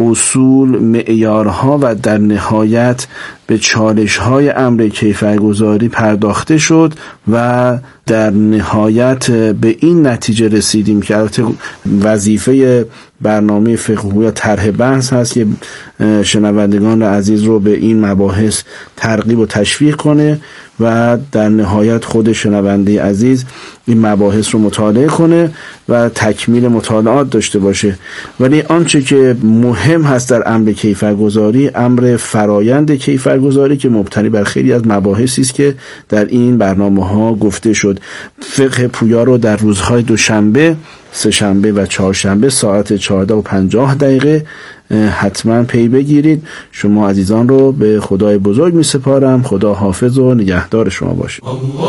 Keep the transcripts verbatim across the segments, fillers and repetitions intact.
اصول، معیارها و در نهایت به چالش‌های امر کیفرگذاری پرداخته شد و در نهایت به این نتیجه رسیدیم که البته وظیفه برنامه فقه یا طرح بحث هست که شنوندگان عزیز رو به این مباحث ترغیب و تشویق کنه و در نهایت خود شنونده عزیز این مباحث رو مطالعه کنه و تکمیل مطالعات داشته باشه. ولی آنچه که مهم هست در امر کیفرگذاری، امر فرایند کیفرگذاری که مبتنی بر خیلی از مباحثی است که در این برنامه ها گفته شد. فقه پویا رو در روزهای دوشنبه، سه شنبه و چهارشنبه ساعت چهارده و پنجاه دقیقه حتما پی بگیرید. شما عزیزان رو به خدای بزرگ می سپارم. خدا حافظ و نگهدار شما باشه. الله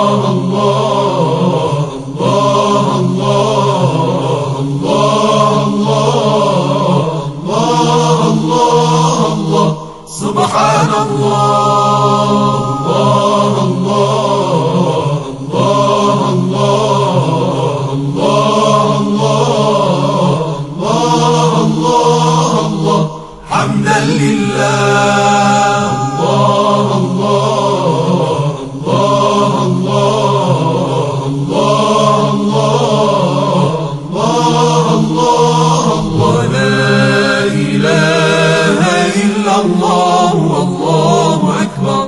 الله الله الله الله الله سبحان الله الله الله الله الله الله الله حمدا لله الله الله الله الله الله الله الله لا إله إلا الله والله أكبر.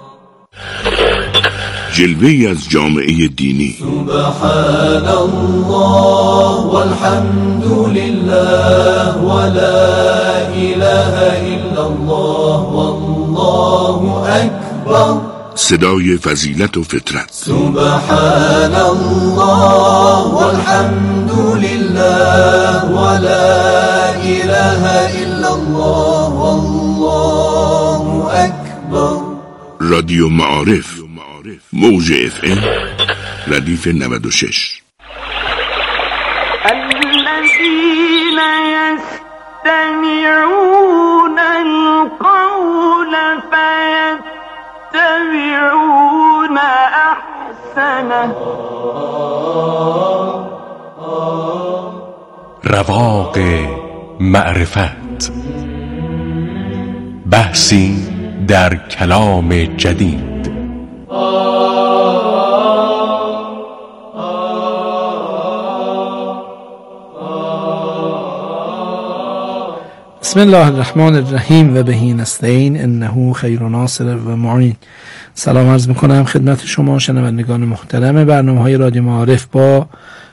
جلوه‌ای از جامعه دینی. سبحان الله والحمد لله ولا اله الا الله والله اکبر. صدای فضیلت و فطرت. سبحان الله والحمد لله ولا اله الا الله والله اکبر. رادیو معارف، موج اف ام ردیف نود و شش. الذين يستمعون القول فيتبعون احسنه. رواق معرفت، بحثی در کلام جدید. بسم الله الرحمن الرحیم و بهی نستعین انه خیر ناصر و معین. سلام عرض میکنم خدمت شما شنوندگان محترم برنامه های رادیو معارف. با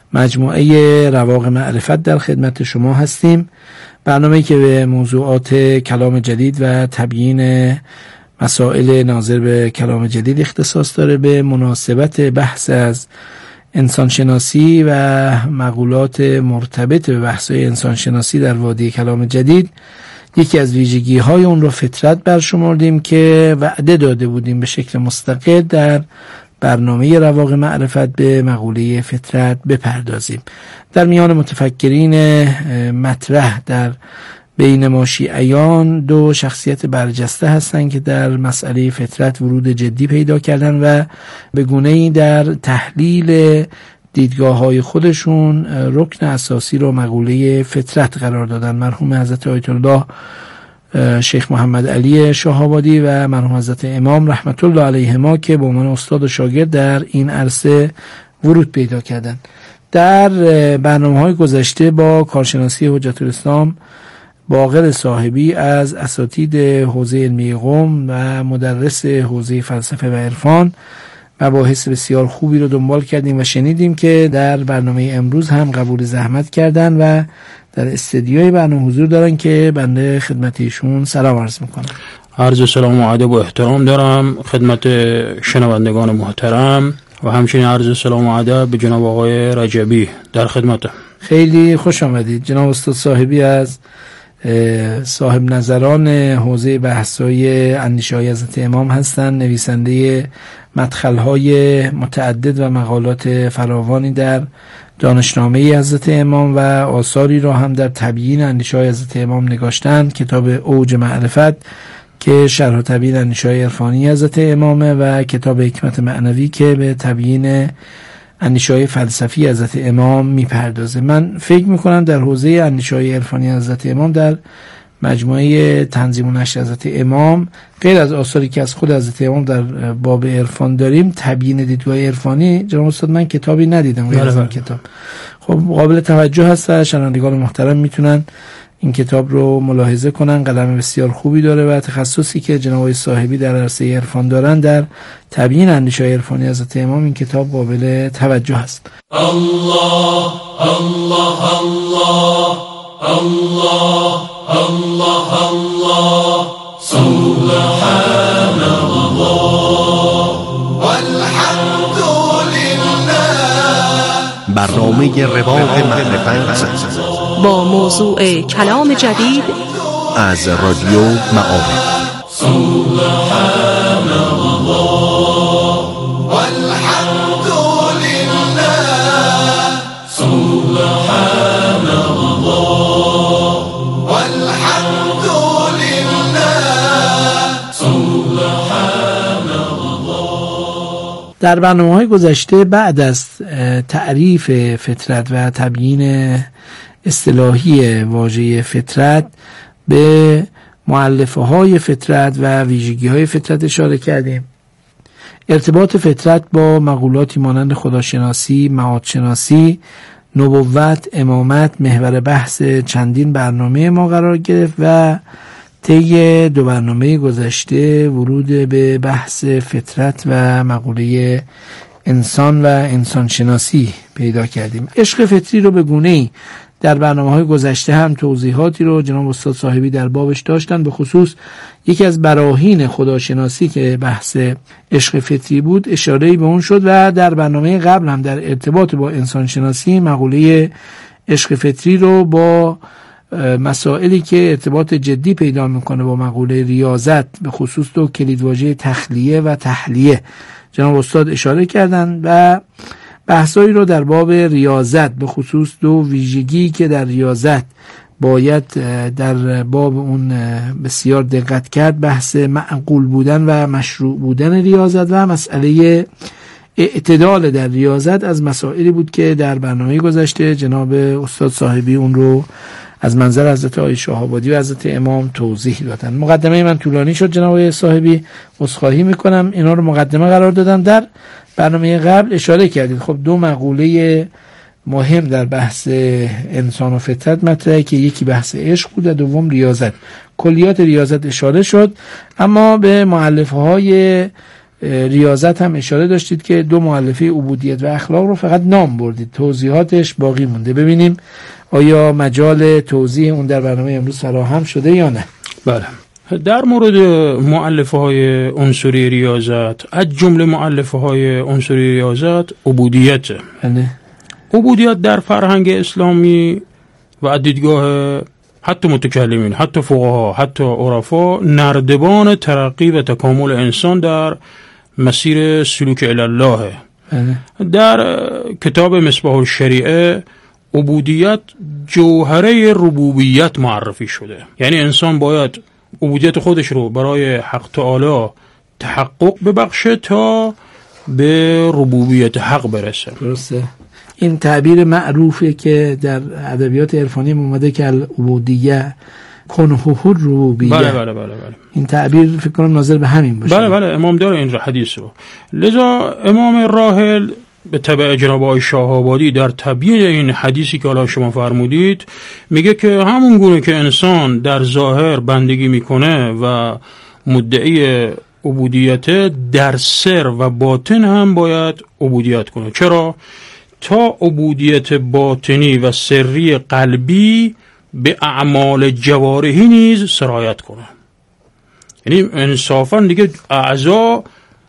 مجموعه رواق معرفت در خدمت شما هستیم. برنامه‌ای که به موضوعات کلام جدید و تبیین مسائل ناظر به کلام جدید اختصاص داره. به مناسبت بحث از انسانشناسی و مقولات مرتبط به بحث‌های انسانشناسی در وادی کلام جدید، یکی از ویژگی‌های اون رو فطرت برشمردیم که وعده داده بودیم به شکل مستقل در برنامه رواق معرفت به مقوله فطرت بپردازیم. در میان متفکرین مطرح در بین ما شیعیان دو شخصیت برجسته هستند که در مسئله فطرت ورود جدی پیدا کردن و به گونه‌ای در تحلیل دیدگاه‌های خودشون رکن اساسی رو مقوله فطرت قرار دادن. مرحوم حضرت آیت الله شیخ محمد علی شاه‌آبادی و مرحوم حضرت امام رحمت الله علیهما که به عنوان استاد و شاگرد در این عرصه ورود پیدا کردند. در برنامه‌های گذشته با کارشناسی حجت الاسلام باقر صاحبی از اساتید حوزه علمی قم و مدرس حوزه فلسفه و عرفان مباحث بسیار خوبی رو دنبال کردیم و شنیدیم که در برنامه امروز هم قبول زحمت کردن و در استدیوی برنامه حضور دارن که بنده خدمت ایشون سلام عرض میکنم. عرض سلام و ادب و احترام دارم خدمت شنوندگان محترم و همچنین عرض سلام و ادب به جناب آقای رجبی در خدمتم. خیلی خوش آمدید جناب استاد صاحبی از صاحب نظران حوزه بحث‌های اندیشه‌های حضرت امام هستند. نویسنده مدخل‌های متعدد و مقالات فراوانی در دانشنامه حضرت امام و آثاری را هم در تبیین اندیشه‌های حضرت امام نگاشتند. کتاب اوج معرفت که شرح و تبیین اندیشه‌های عرفانی حضرت امامه و کتاب حکمت معنوی که به تبیین اندیشه‌های فلسفی حضرت امام میپردازه. من فکر میکنم در حوزه اندیشه‌های عرفانی حضرت امام در مجموعه تنظیم و نشر حضرت امام، غیر از آثاری که از خود حضرت امام در باب عرفان داریم، تبیین دیدگاه عرفانی، جناب استاد من کتابی ندیدم غیر از این کتاب. خب قابل توجه هست و شنوندگان محترم میتونن این کتاب رو ملاحظه کنن. قلم بسیار خوبی داره و تخصصی که جناب آقای صاحبی در عرصه عرفان دارن در تبیین اندیشه‌های عرفانی حضرت امام، این کتاب قابل توجه است. الله الله الله الله الله الله سبحان الله والحمد لله. برنامه رواق معرفت با موضوع کلام جدید از رادیو معارف. سبحان الله والحمد لله. سبحان الله والحمد لله. سبحان الله. در برنامه‌های گذشته بعد از تعریف فطرت و تبیین اصطلاحی واژه فطرت به مؤلفه های فطرت و ویژگی های فطرت اشاره کردیم. ارتباط فطرت با مقولاتی مانند خداشناسی، معادشناسی، نبوت، امامت محور بحث چندین برنامه ما قرار گرفت و طی دو برنامه گذشته ورود به بحث فطرت و مقوله انسان و انسانشناسی پیدا کردیم. عشق فطری رو به گونه‌ای در برنامه‌های گذشته هم توضیحاتی رو جناب استاد صاحبی در بابش داشتن، به خصوص یکی از براهین خداشناسی که بحث عشق فطری بود اشاره‌ای به اون شد و در برنامه قبل هم در ارتباط با انسانشناسی مقوله عشق فطری رو با مسائلی که ارتباط جدی پیدا میکنه با مقوله ریاضت، به خصوص دو کلیدواژه تخلیه و تحلیه، جناب استاد اشاره کردن و بحثایی رو در باب ریاضت، به خصوص دو ویژگی که در ریاضت باید در باب اون بسیار دقت کرد، بحث معقول بودن و مشروع بودن ریاضت و مسئله اعتدال در ریاضت از مسائلی بود که در برنامه گذشته جناب استاد صاحبی اون رو از منظر حضرت آقای شهابادی و حضرت امام توضیح دادن. مقدمه من طولانی شد جناب آقای صاحبی، عذرخواهی میکنم اینا رو مقدمه قرار دادم. در برنامه قبل اشاره کردید خب دو مقوله مهم در بحث انسان و فطرت مطرحه که یکی بحث عشق بود و دوم ریاضت. کلیات ریاضت اشاره شد، اما به مؤلفه های ریاضت هم اشاره داشتید که دو مؤلفه عبودیت و اخلاق رو فقط نام بردید، توضیحاتش باقی مونده. ببینیم آیا مجال توضیح اون در برنامه امروز فراهم شده یا نه؟ بله. در مورد مؤلفه های عنصری ریاضت، از جمله مؤلفه های عنصری ریاضت عبودیت. بله. عبودیت در فرهنگ اسلامی و دیدگاه حتی متکلمین، حتی فقها، حتی عرفا، نردبان ترقی و تکامل انسان در مسیر سلوک الی الله. بله. در کتاب مصباح الشریعه عبودیت جوهره ربوبیت معرفی شده، یعنی انسان باید عبودیت خودش رو برای حق تعالی تحقق ببخشه تا به ربوبیت حق برسه. درسته. این تعبیر معروفه که در ادبیات عرفانی اومده که العبودیه کنهه الربوبیه. بله بله بله بله. این تعبیر فکر کنم ناظر به همین باشه. بله بله، امام داره این حدیث رو. لذا امام راحل به تبع جناب آقای شهابادی در تبیین این حدیثی که الان شما فرمودید میگه که همون گونه که انسان در ظاهر بندگی میکنه و مدعی عبودیت، در سر و باطن هم باید عبودیت کنه. چرا؟ تا عبودیت باطنی و سری قلبی به اعمال جوارحی نیز سرایت کنه. یعنی انصافا دیگه اعضا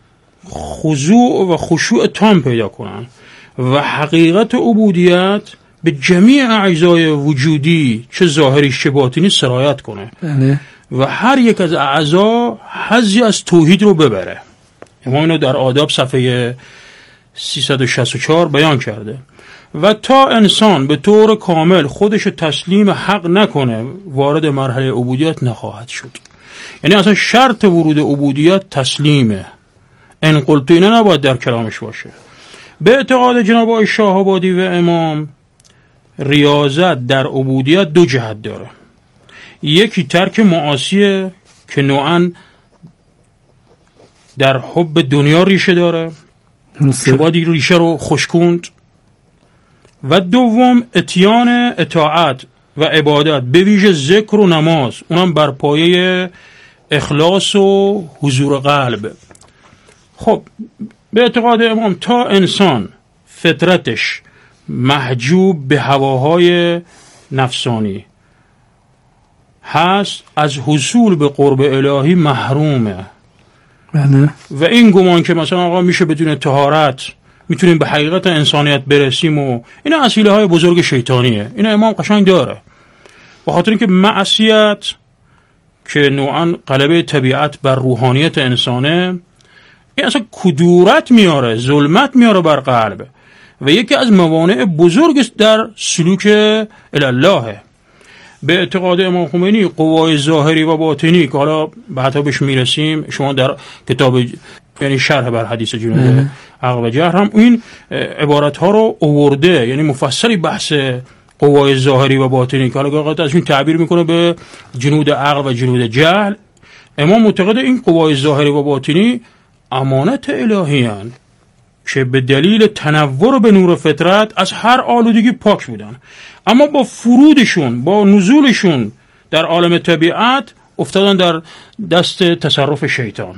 خضوع و خشوع تام پیدا کنن و حقیقت عبودیت به جمیع اعضای وجودی چه ظاهری چه باطنی سرایت کنه. بله. و هر یک از اعضا حظی از توحید رو ببره. امام اینو در آداب صفحه سیصد و شصت و چهار بیان کرده. و تا انسان به طور کامل خودش تسلیم حق نکنه وارد مرحله عبودیت نخواهد شد. یعنی اصلا شرط ورود عبودیت تسلیمه. ان قلت اینا نباید در کلامش باشه. به اعتقاد جناب آقای شاه‌آبادی و امام، ریاضت در عبودیت دو جهت داره. یکی ترک معاصیه که نوعاً در حب دنیا ریشه داره که باید ریشه رو خشکوند، و دوم اتیان اطاعت و عبادت به ویژه ذکر و نماز، اونم بر پایه اخلاص و حضور قلب. خب به اعتقاد امام تا انسان فطرتش محجوب به هواهای نفسانی هست، از حصول به قرب الهی محرومه. بله. و این گمان که مثلا آقا میشه بدون طهارت میتونیم به حقیقت انسانیت برسیم و اینا وسیله های بزرگ شیطانیه. اینا امام قشنگ داره، به خاطر اینکه معصیت که نوعاً غلبه طبیعت بر روحانیت انسانه، این اصلا کدورت میاره، ظلمت میاره بر قلب و یکی از موانع بزرگ در سلوک الله. به اعتقاد امام خمینی قوای ظاهری و باطنی که حالا بعدا بهش میرسیم، شما در کتاب یعنی شرح بر حدیث جنود عقل و جهر هم این عبارت ها رو آورده، یعنی مفصلی بحث قوای ظاهری و باطنی که حالا از این تعبیر میکنه به جنود عقل و جنود جهل. امام معتقد این قوای ظاهری و باطنی امانت الهی هستند که به دلیل تنور به نور فطرت از هر آلودگی پاک بودن، اما با فرودشون، با نزولشون در عالم طبیعت افتادن در دست تصرف شیطان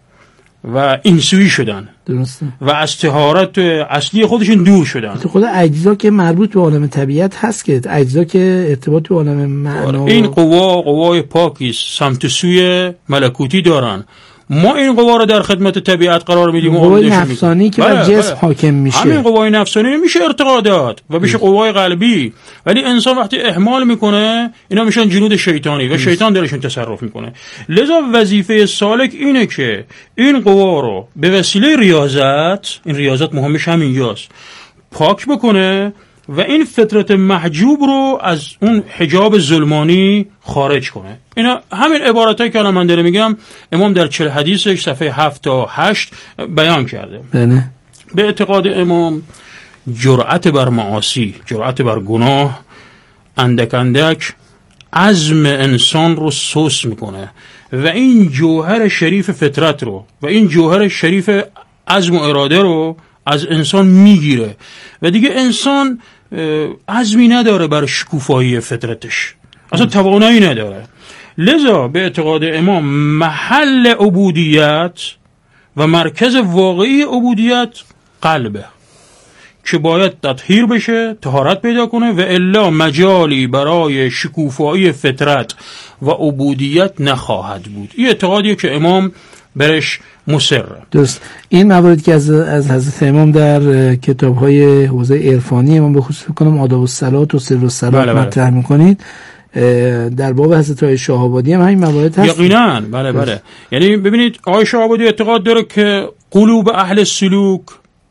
و اینسویی شدن. درسته. و از طهارت اصلی خودشون دور شدن. خود اجزا که مربوط به عالم طبیعت هست که اجزا که ارتباط به عالم معنا، این قوا قوای پاکی سمت سوی ملکوتی دارن. ما این قوا رو در خدمت طبیعت قرار میدیم. قوای نفسانی که بر جسم حاکم میشه، همین قوای نفسانی میشه ارتقادات و میشه قوای قلبی، ولی انسان وقتی اهمال میکنه اینا میشن جنود شیطانی و شیطان درشون تصرف میکنه. لذا وظیفه سالک اینه که این قوا رو به وسیله ریاضت، این ریاضت مهمش همینجاست، پاک بکنه و این فطرت محجوب رو از اون حجاب ظلمانی خارج کنه. اینا همین عبارتایی که الان من دارم میگم امام در چهل حدیثش صفحه هفت تا هشت بیان کرده. بله. به اعتقاد امام جرأت بر معاصی، جرأت بر گناه اندک اندک عزم انسان رو سوس میکنه و این جوهر شریف فطرت رو و این جوهر شریف عزم و اراده رو از انسان میگیره و دیگه انسان عزمی نداره بر شکوفایی فطرتش، اصلا توانایی نداره. لذا به اعتقاد امام محل عبودیت و مرکز واقعی عبودیت قلبه که باید تطهیر بشه، طهارت پیدا کنه و الا مجالی برای شکوفایی فطرت و عبودیت نخواهد بود. این اعتقادیه که امام برش مصره. درست. این مواردی که از از حضرت امام در کتاب‌های حوزه عرفانی امام به خصوص کنم آداب الصلات و سر الصلات مطرح می‌کنید، در باب حضرت آقای شاه‌آبادی هم همین موارد هست. یقینا بله بله. یعنی ببینید آقای شاه‌آبادی اعتقاد داره که قلوب اهل سلوک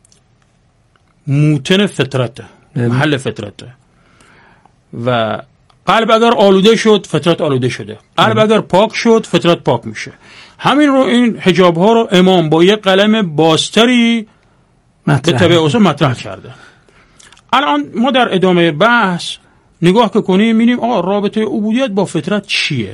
موتن فطرته، محل فطرته و قلب اگر آلوده شد فطرت آلوده شده، قلب اگر پاک شد فطرت پاک میشه. همین رو این حجاب ها رو امام با یک قلم بازتری به طبع اصول مطرح کرده. الان ما در ادامه بحث نگاه که کنیم می‌بینیم آقا رابطه عبودیت با فطرت چیه؟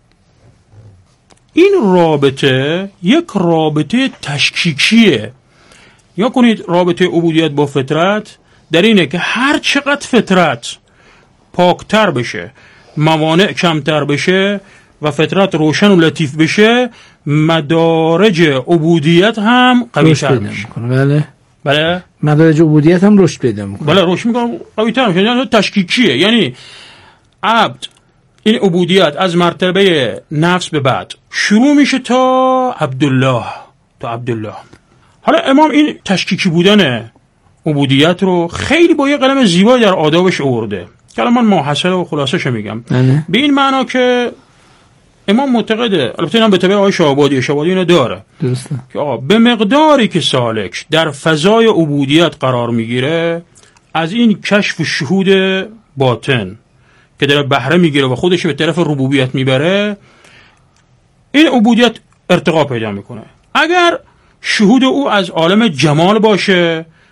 این رابطه یک رابطه تشکیکیه. یا کنید رابطه عبودیت با فطرت در اینه که هر چقدر فطرت پاکتر بشه، موانع کمتر بشه و فطرت روشن و لطیف بشه، مدارج عبودیت هم قوی‌تر میشه. بله بله مدارج عبودیت هم رشد پیدا میکنه. بله رشد میکنه، قوی‌تر میشه. یعنی تشکیکیه، یعنی عبد این عبودیت از مرتبه نفس به بعد شروع میشه تا عبدالله، تا عبدالله. حالا امام این تشکیکی بودن عبودیت رو خیلی با یه قلم زیبایی در آدابش آورده که الان من ماحصل و خلاصش میگم. به این معنا که امام معتقده، البته اینم به تبع آقای شاه‌آبادی، شاه‌آبادی اینو داره درسته، که آقا به مقداری که سالک در فضای عبودیت قرار میگیره، از این کشف و شهود باطن که داره بهره میگیره و خودش به طرف ربوبیت میبره، این عبودیت ارتقا پیدا میکنه. اگر شهود او از عالم جمال باشه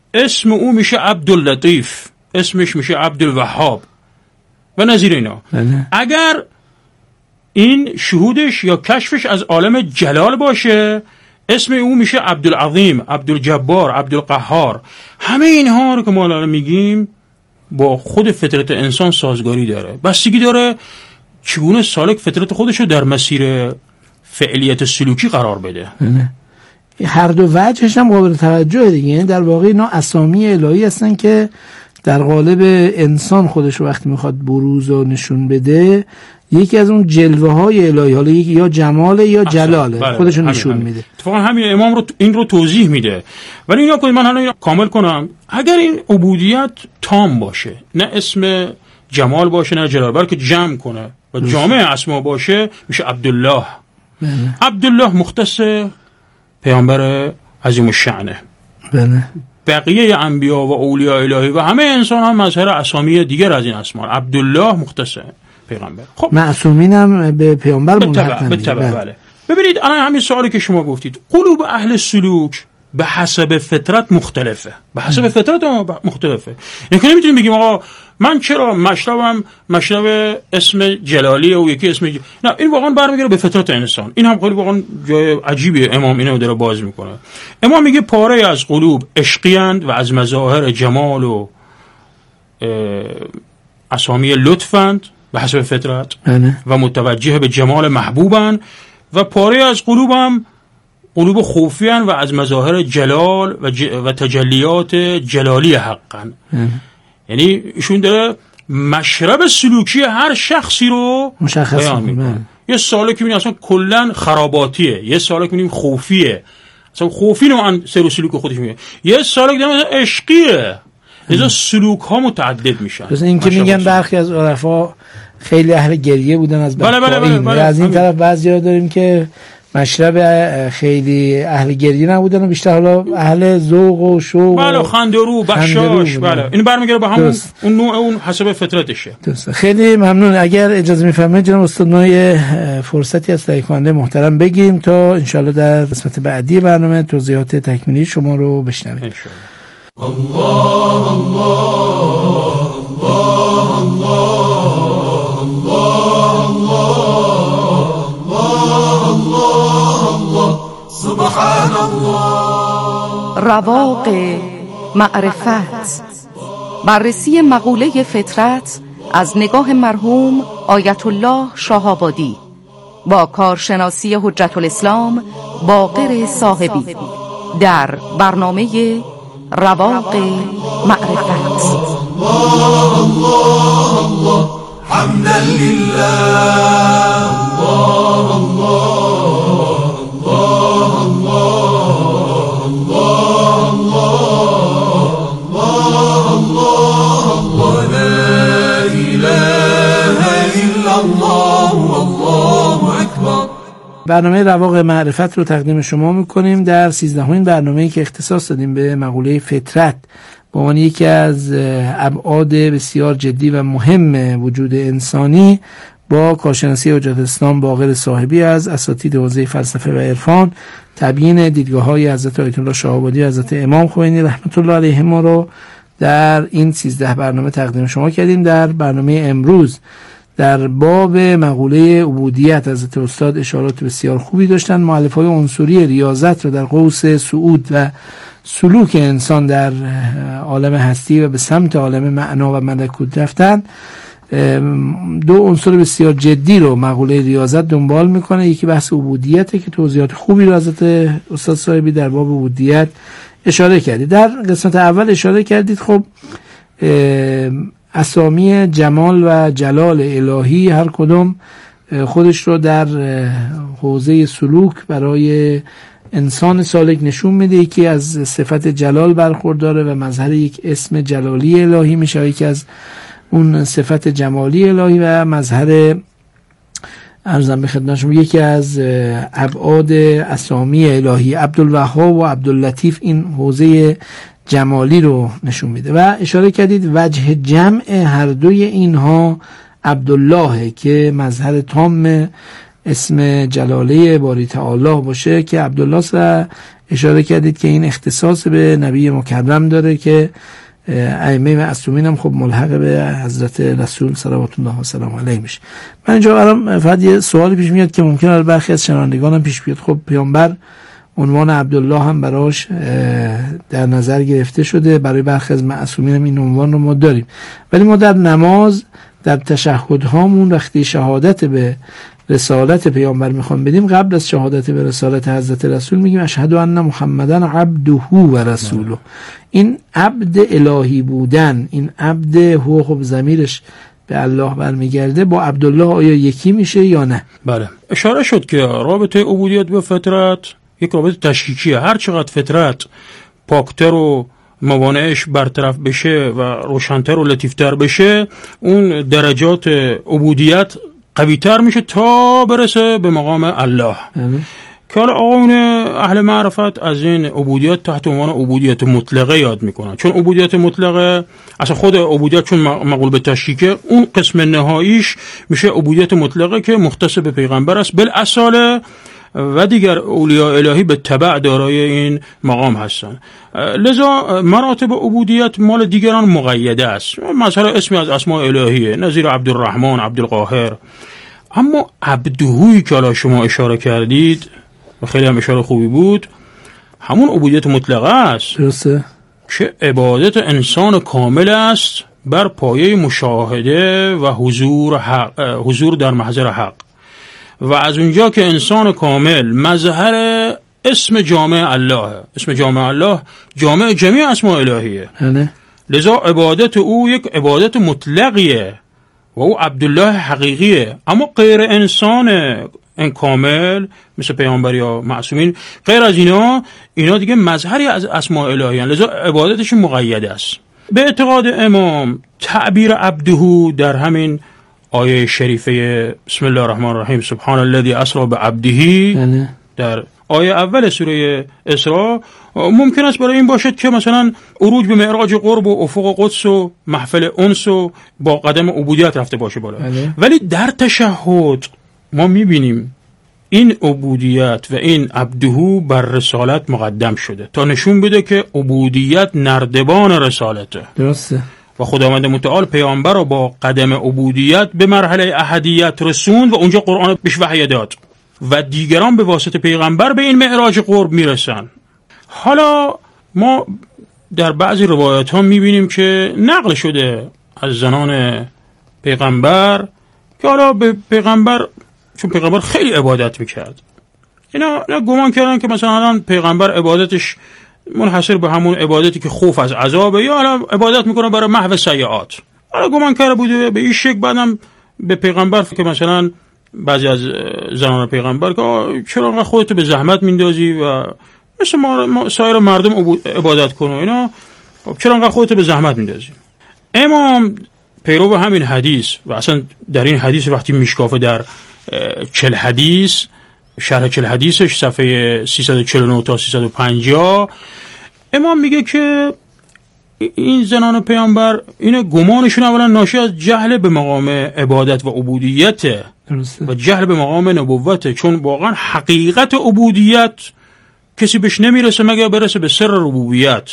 اسم او میشه عبداللطیف، اسمش میشه عبدالوهاب و نظیر اینا. بله. اگر این شهودش یا کشفش از عالم جلال باشه اسم او میشه عبدالعظیم، عبدالجبار، عبدالقهار. همه اینها رو که ما الان میگیم با خود فطرت انسان سازگاری داره، بستگی داره چگونه سالک فطرت خودشو در مسیر فعلیت سلوکی قرار بده. نه. هر دو وجهش هم قابل توجه دیگه، یعنی در واقع اینا اسامی الهی هستن که در قالب انسان خودش وقتی میخواد بروز و نشون بده یکی از اون جلوه های الهی، حالا یکی یا جماله یا جلاله، بله خودشون همین نشون همین. میده. اتفاقا همین امام رو این رو توضیح میده. ولی اینا که من حالا کامل کنم، اگر این عبودیت تام باشه، نه اسم جمال باشه نه جلال، بلکه جمع کنه و جامع اسما باشه، میشه عبدالله. بله. عبدالله مختص پیامبر عظیم الشأنه. بله. بقیه انبیا و اولیاء الهی و همه انسان هم مظهر اسامی دیگر از این اسما. عبدالله مختص پیغمبر. خب معصومین هم به پیامبر ملحقن. به تبع. بله. ببینید الان همین سوالی که شما گفتید، قلوب اهل سلوک به حسب فطرت مختلفه، به حسب فطرت مختلفه. یعنی نمیتونیم بگیم آقا من چرا مشربم مشرب اسم جلالی و یکی اسم ج... نه، این واقعا برمیگره به فطرت انسان. این هم خیلی واقعا جای عجیبیه. امام اینو داره باز میکنه. امام میگه پاره از قلوب عشقی‌اند و از مظاهر جمال و اسامی لطفند به حسب فطرت و متوجه به جمال محبوبند، و پاره از قلوبم قلوب خوفیان و از مظاهر جلال و, ج... و تجلیات جلالی حقن. یعنی ایشون داره مشرب سلوکی هر شخصی رو بیان میکنه. یه سالک میبینیم اصلا کلن خراباتیه، یه سالک میبینیم خوفیه، اصلا خوفی نوعا سر و سلوک خودش میگه، یه سالک داره عشقیه. لذا سلوک ها متعدد میشن. مثلا این که میگن برخی از عرفا خیلی اهل گریه بودن از بله بله بله بله. از این طرف بعضیا داریم که مشرب خیلی اهل گریه نبودن و بیشتر حالا اهل ذوق و شوق بله، خندرو بخشاش. بله این برمیگره به همون اون نوع اون حسب فطرتشه. درسته. خیلی ممنون. اگر اجازه میفرمایید جناب استاد ما فرصتی از تهیه کننده محترم بگیم تا انشالله در قسمت بعدی برنامه توضیحات تکمیلی شما رو بشنویم انشالله. الله الله الله الله الله سبحان الله. رواق معرفت، بررسی مقوله فطرت از نگاه مرحوم آیت الله شاه‌آبادی با کارشناسی حجت الاسلام باقر صاحبی در برنامه رواق معرفت. الله الله الله حمدا لله. الله الله الله الله الله الله الله لا اله الا الله والله اکبر. برنامه رواق معرفت رو تقدیم شما میکنیم در سیزدهمین برنامه‌ای که اختصاص دادیم به مقوله فطرت به عنوان یکی از ابعاد بسیار جدی و مهم وجود انسانی با کارشناسی حجت الاسلام باقر صاحبی از اساتید حوزه فلسفه و عرفان، تبیین دیدگاه‌های حضرت آیت الله شاه‌آبادی و حضرت امام خمینی رحمت الله علیهما رو در این سیزده برنامه تقدیم شما کردیم. در برنامه امروز در باب مقوله عبودیت حضرت استاد اشارات بسیار خوبی داشتن. مؤلفه‌های عنصری ریاضت رو در قوس صعود و سلوک انسان در عالم هستی و به سمت عالم معنا و ملکوت رفتن. دو عنصر بسیار جدی رو مقوله ریاضت دنبال میکنه. یکی بحث عبودیته که توضیحات خوبی رو حضرت استاد صاحبی در باب عبودیت اشاره کردید. در قسمت اول اشاره کردید خب اسامی جمال و جلال الهی هر کدوم خودش رو در حوزه سلوک برای انسان سالک نشون میده. یکی از صفت جلال برخورداره و مظهر یک اسم جلالی الهی میشه، یکی از اون صفت جمالی الهی و مظهر ارزم به خدمتشون یکی از ابعاد اسامی الهی عبدالوهاب و عبداللطیف این حوزه جمالی رو نشون میده. و اشاره کردید وجه جمع هر دوی اینها عبدالله که مظهر تام اسم جلاله باری تعالی باشه که عبدالله را اشاره کردید که این اختصاص به نبی مکرم داره که ائمه معصومین هم خب ملحق به حضرت رسول صلوات الله و سلام علیه میشه. من اینجا برام فقط یه سوالی پیش میاد که ممکنه برخی از شنوندگانم پیش بیاد. خب پیامبر عنوان عبدالله هم براش در نظر گرفته شده، برای برخی از معصومین هم این عنوان رو ما داریم، ولی ما در نماز در تشهد هامون وقتی شهادت به رسالت پیامبر میخوام بدیم، قبل از شهادت به رسالت حضرت رسول میگیم اشهد ان محمدن عبده و رسوله. این عبد الهی بودن، این عبد هو خب ضمیرش به الله برمیگرده، با عبدالله آیا یکی میشه یا نه؟ بله، اشاره شد که رابطه عبودیت به فطرت یک رابطه تشکیکیه. هر چقدر فطرت پاکتر و موانعش برطرف بشه و روشنتر و لطیفتر بشه، اون درجات عبودیت قویتر میشه تا برسه به مقام الله. که حالا آقایون اهل معرفت از این عبودیت تحت عنوان عبودیت مطلقه یاد میکنن، چون عبودیت مطلقه اصلا خود عبودیت چون مقول به تشکیکه، اون قسم نهاییش میشه عبودیت مطلقه که مختص به پیغمبر است بالاصاله و دیگر اولیاء الهی به تبع دارای این مقام هستند. لذا مراتب عبودیت مال دیگران مقیده است. مثلا اسمی از اسماء الهیه نظیر عبدالرحمن، عبدالقاهر. اما عبدهوی که الان شما اشاره کردید و خیلی هم اشاره خوبی بود، همون عبودیت مطلقه است. درسته. که عبادت انسان کامل است بر پایه مشاهده و حضور حق، حضور در محضر حق. و از اونجا که انسان کامل مظهر اسم جامع الله، اسم جامع الله جامع جمیع اسماء الهیه، لذا عبادت او یک عبادت مطلقیه و او عبدالله حقیقیه. اما غیر انسان این کامل مثل پیامبر یا معصومین، غیر از اینا اینا دیگه مظهری از اسماء الهیه، لذا عبادتش مقید است. به اعتقاد امام تعبیر عبده در همین آیه شریفه بسم الله الرحمن الرحیم سبحان الذی اسری بعبده در آیه اول سوره اسراء ممکن است برای این باشد که مثلا عروج به معراج قرب و افق قدس و محفل انس و با قدم عبودیت رفته باشه بالا. ولی در تشهد ما میبینیم این عبودیت و این عبده بر رسالت مقدم شده تا نشون بده که عبودیت نردبان رسالته. درسته. و خداوند متعال پیامبر رو با قدم عبودیت به مرحله احدیت رسوند و اونجا قرآن بهش وحی داد و دیگران به واسطه پیغمبر به این معراج قرب میرسن. حالا ما در بعضی روایات ها میبینیم که نقل شده از زنان پیغمبر که حالا به پیغمبر، چون پیغمبر خیلی عبادت میکرد، اینا گمان کردن که مثلا الان پیغمبر عبادتش منحصر به همون عبادتی که خوف از عذابه یا حالا عبادت میکنه برای محو سیئات. حالا گمان کرده بوده به این شکل. بعدم به پیغمبر که مثلا بعضی از زنان پیغمبر که چرا خودتو به زحمت میندازی و مثل ما سایر مردم عبادت کنه اینا، چرا خودتو به زحمت میندازی؟ امام پیرو همین حدیث و اصلا در این حدیث وقتی میشکافه در چل حدیث، شرح چل حدیثش صفحه سیصد و چهل و نه تا سیصد و پنجاه، امام میگه که این زنان پیامبر این گمانشون اولا ناشی از جهل به مقام عبادت و عبودیت و جهل به مقام نبوت، چون واقعا حقیقت عبودیت کسی بهش نمیرسه مگر برسه به سر ربوبیت.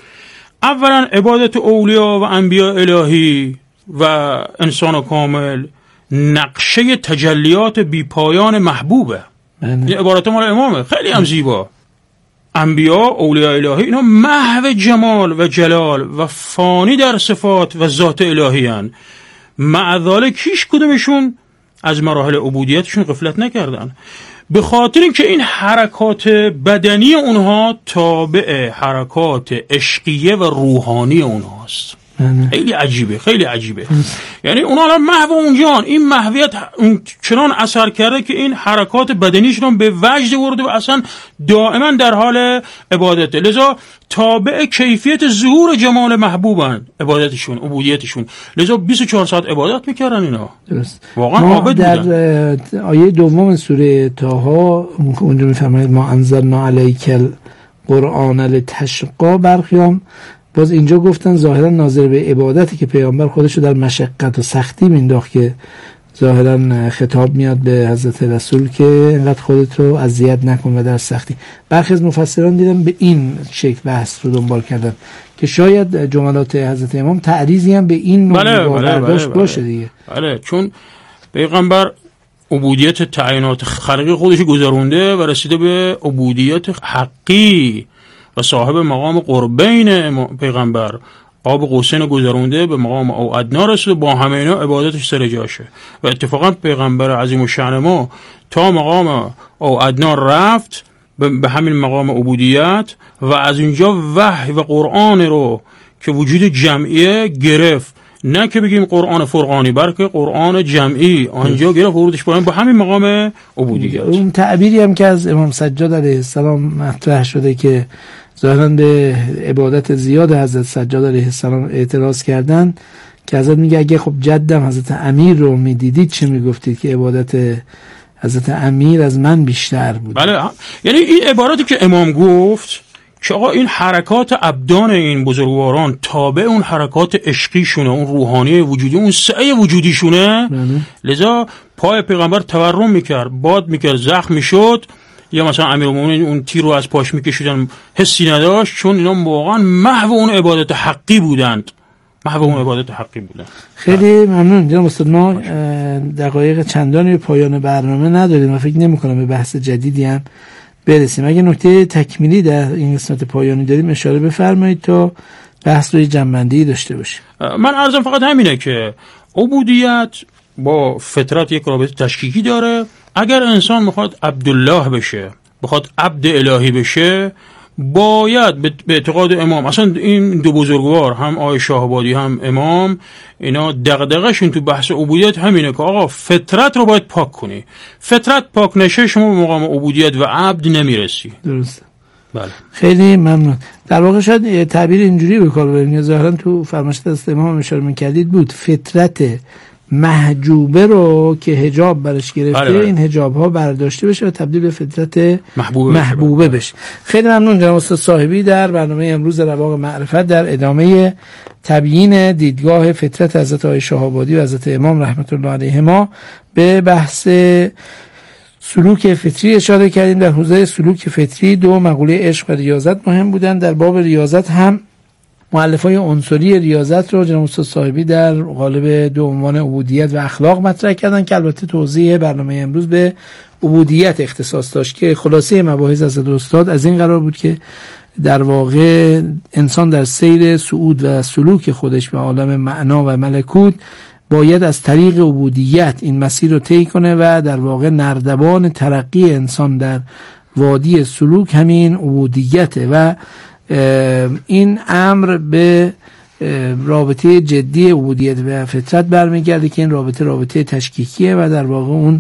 اولا عبادت اولیاء و انبیاء الهی و انسان کامل نقشه تجلیات بی پایان محبوبه. این عبارت مال امامه، خیلی هم زیبا. انبیاء اولیاء الهی اینا محو جمال و جلال و فانی در صفات و ذات الهی هن. مع ذالک هیچ کدومشون از مراحل عبودیتشون غفلت نکردن، به خاطر اینکه این حرکات بدنی اونها تابع حرکات عشقیه و روحانی اونهاست. خیلی عجیبه، خیلی عجیبه. یعنی اونا الان محو اونجان، این محویت چنان اثر کرده که این حرکات بدنیشون به وجد ورده و اصلا دائما در حال عبادته. لذا تابع کیفیت ظهور جمال محبوبن عبادتشون، عبودیتشون. لذا بیست و چهار ساعت عبادت میکردن اینا. درست. واقعا عابد بودن. در آیه دوم سوره طه اونجا میفرماید ما انزلنا علیک القرآن لتشقی، برخیام باز اینجا گفتن ظاهرا ناظر به عبادتی که پیامبر خودشو در مشقت و سختی مینداخت که ظاهرا خطاب میاد به حضرت رسول که اینقدر خودت رو اذیت نکن و در سختی. برخی از مفسران دیدم به این شکل بحث رو دنبال کردن که شاید جملات حضرت امام تعریضی هم به این نوع بله بله برداشت بله باشه دیگه. بله، چون پیغمبر عبودیت تعینات خلقی خودش گذرونده و رسیده به عبودیت حقی و صاحب مقام قربین پیغمبر قاب قوسین گذرونده به مقام او ادنا رسیده، با همه اینا عبادتش سر جاشه. و اتفاقا پیغمبر عظیم الشأن ما تا مقام او ادنا رفت به همین مقام عبودیت و از اینجا وحی و قرآن رو که وجود جمعیه گرفت، نه که بگیم قرآن فرقانی بلکه قرآن جمعی آنجا گرفت ورودش با با همین مقام عبودیت. اون تعبیری هم که از امام سجاد علیه السلام مطرح شده که ظاهرا به عبادت زیاد حضرت سجاد علیه السلام اعتراض کردن که حضرت میگه اگه خب جدم حضرت امیر رو میدیدید چه میگفتید که عبادت حضرت امیر از من بیشتر بود. بله، یعنی این عبارتی که امام گفت که آقا این حرکات ابدان این بزرگواران تابع اون حرکات عشقیشونه، اون روحانی وجودی، اون سعی وجودیشونه، لذا پای پیغمبر تورم میکرد، باد میکرد، زخم میشد، یا مثلا امیرالمومنین اون تیر رو از پاش میکشیدن حسی نداشت، چون اینا واقعا محو اون عبادت حقی بودند، محو اون عبادت حقی بودند. خیلی ممنون جناب استاد. ما دقایق چندانی به پایان برنامه نداریم و فکر نمی کنم به بحث جدیدی هم برسیم. اگه نکته تکمیلی در این قسمت پایانی داریم اشاره بفرمایید تا بحث روی جنبندی داشته باشیم. من عرضم فقط همینه که عبودیت با فطرت یک رابطه تشکیکی داره. اگر انسان میخواد عبدالله بشه، بخواد عبد الهی بشه، باید به اعتقاد امام، اصلا این دو بزرگوار هم آقای شاهآبادی هم امام، اینا دغدغه‌شون تو بحث عبودیت همینه که آقا فطرت رو باید پاک کنی، فطرت پاک نشه شما به مقام عبودیت و عبد نمیرسی. درسته. بله. خیلی ممنون. در واقع شاید تعبیر اینجوری به کار ببریم، ظاهرا تو فرمایشات از امام اشاره می‌کردید بود فطرت محجوبه رو که حجاب برش گرفته، بله بله. این حجاب ها برداشته بشه و تبدیل به فطرت محبوبه, محبوبه بشه. خیلی ممنون جناب استاد صاحبی در برنامه امروز رواق معرفت در ادامه تبیین دیدگاه فطرت حضرت آقای شاهآبادی و حضرت امام رحمت الله علیهما به بحث سلوک فطری اشاره کردیم. در حوزه سلوک فطری دو مقوله عشق و ریاضت مهم بودن. در باب ریاضت هم مؤلفه‌های عنصری ریاضت رو جناب استاد صاحبی در قالب دو عنوان عبودیت و اخلاق مطرح کردن که البته توضیح برنامه امروز به عبودیت اختصاص داشت که خلاصه مباحث از استاد از این قرار بود که در واقع انسان در سیر صعود و سلوک خودش به عالم معنا و ملکوت باید از طریق عبودیت این مسیر رو طی کنه و در واقع نردبان ترقی انسان در وادی سلوک همین عبودیته و این امر به رابطه جدی عبودیت و فطرت برمیگرده که این رابطه رابطه تشکیکیه و در واقع اون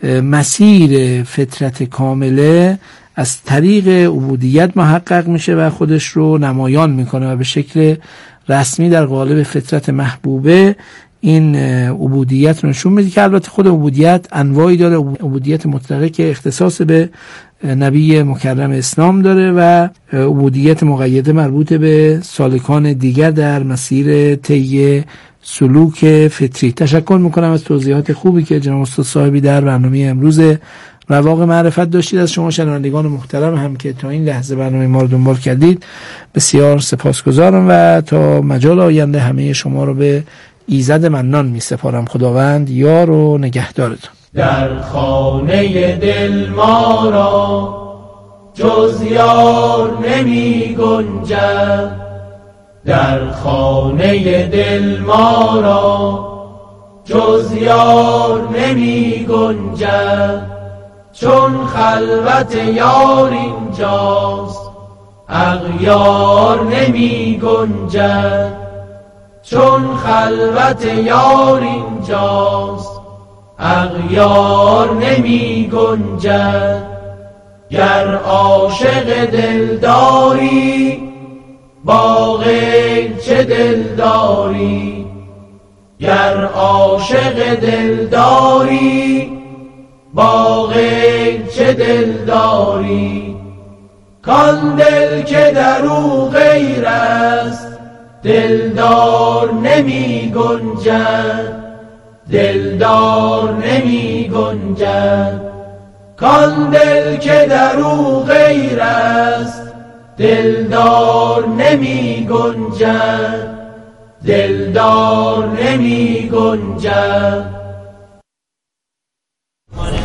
مسیر فطرت کامله از طریق عبودیت محقق میشه و خودش رو نمایان میکنه و به شکل رسمی در قالب فطرت محبوبه این عبودیت رو نشون میده که البته خود عبودیت انواعی داره. عبودیت مطلقه که اختصاص به نبی مکرم اسلام داره و عبودیت مقیده مربوط به سالکان دیگر در مسیر طی سلوک فطری. تشکر میکنم از توضیحات خوبی که جناب استاد صاحبی در برنامه امروز رواق معرفت داشتید. از شما شنوندگان محترم هم که تا این لحظه برنامه ما رو دنبال کردید بسیار سپاسگزارم و تا مجال آینده همه شما رو به ایزد منان می سپارم. خداوند یار و نگهدارتون. در خانه دل ما را جز یار نمی گنجد، در خانه دل ما را جز یار نمی گنجد، چون خلوت یار اینجاست اغیار نمی گنجد، چون خلوت یار اینجاست اغیار نمی گنجد. گر عاشق دلداری با غیر چه دلداری، گر عاشق دلداری با غیر چه دلداری، کان دل که در او غیر است دلدار نمی گنجد، دلدار نمی گنجد. کان دل که در او غیر است دلدار نمی گنجد، دلدار نمی گنجد.